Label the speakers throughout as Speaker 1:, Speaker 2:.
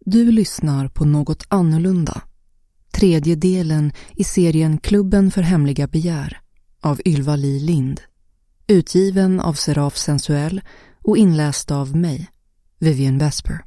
Speaker 1: Du lyssnar på Något annorlunda. Tredje delen i serien Klubben för hemliga begär av Ylva Li Lind. Utgiven av Seraf Sensuell och inläst av mig, Vivian Vesper.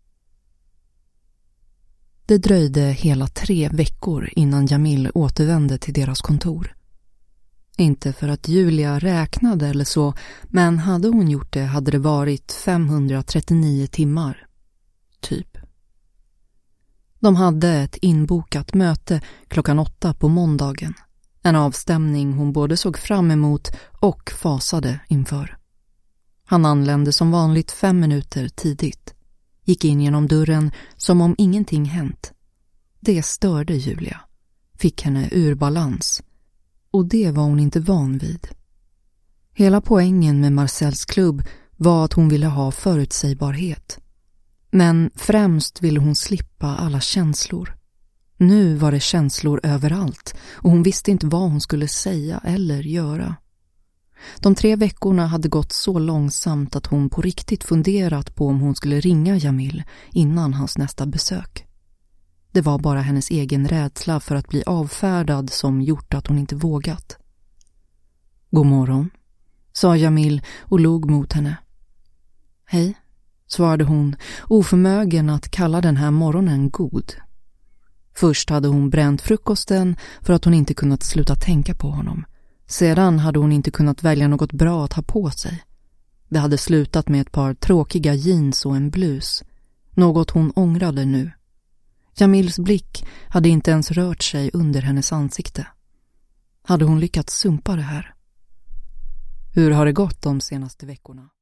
Speaker 1: Det dröjde hela 3 veckor innan Jamil återvände till deras kontor. Inte för att Julia räknade eller så, men hade hon gjort det hade det varit 539 timmar. Typ. De hade ett inbokat möte klockan 8 på måndagen. En avstämning hon både såg fram emot och fasade inför. Han anlände som vanligt 5 minuter tidigt. Gick in genom dörren som om ingenting hänt. Det störde Julia. Fick henne ur balans. Och det var hon inte van vid. Hela poängen med Marcells klubb var att hon ville ha förutsägbarhet. Men främst ville hon slippa alla känslor. Nu var det känslor överallt och hon visste inte vad hon skulle säga eller göra. De 3 veckorna hade gått så långsamt att hon på riktigt funderat på om hon skulle ringa Jamil innan hans nästa besök. Det var bara hennes egen rädsla för att bli avfärdad som gjort att hon inte vågat. God morgon, sa Jamil och log mot henne. Hej, svarade hon, oförmögen att kalla den här morgonen god. Först hade hon bränt frukosten för att hon inte kunnat sluta tänka på honom. Sedan hade hon inte kunnat välja något bra att ha på sig. Det hade slutat med ett par tråkiga jeans och en blus. Något hon ångrade nu. Jamils blick hade inte ens rört sig under hennes ansikte. Hade hon lyckats sumpa det här? Hur har det gått de senaste veckorna?